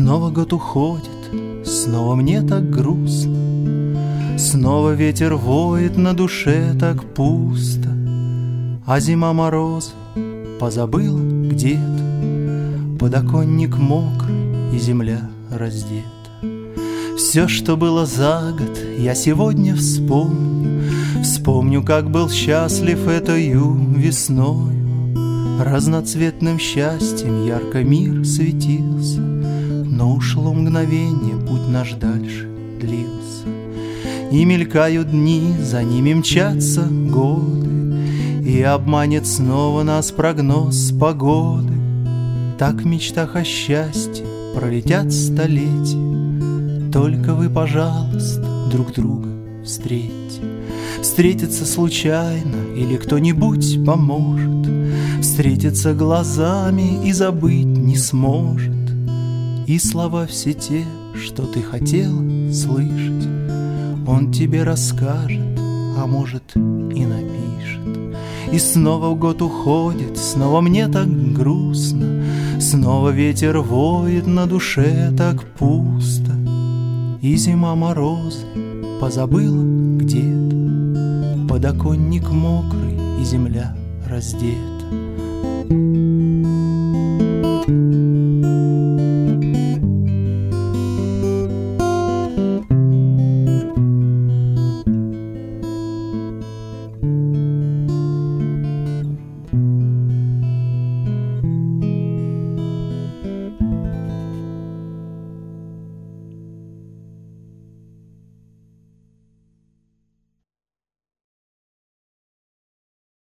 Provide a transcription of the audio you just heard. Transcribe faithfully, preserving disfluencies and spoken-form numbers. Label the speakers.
Speaker 1: Снова год уходит, снова мне так грустно, снова ветер воет, на душе так пусто, а зима морозы позабыла где-то, подоконник мокрый и земля раздета. Все, что было за год, я сегодня вспомню, вспомню, как был счастлив этою весною. Разноцветным счастьем ярко мир светился, но ушло мгновение, путь наш дальше длился. И мелькают дни, за ними мчатся годы, и обманет снова нас прогноз погоды. Так в мечтах о счастье пролетят столетия, только вы, пожалуйста, друг друга встретьте. Встретиться случайно или кто-нибудь поможет, встретиться глазами и забыть не сможет. И слова все те, что ты хотел слышать, он тебе расскажет, а может и напишет. И снова год уходит, снова мне так грустно, снова ветер воет, на душе так пусто. И зима морозы позабыла где-то, подоконник мокрый и земля раздета.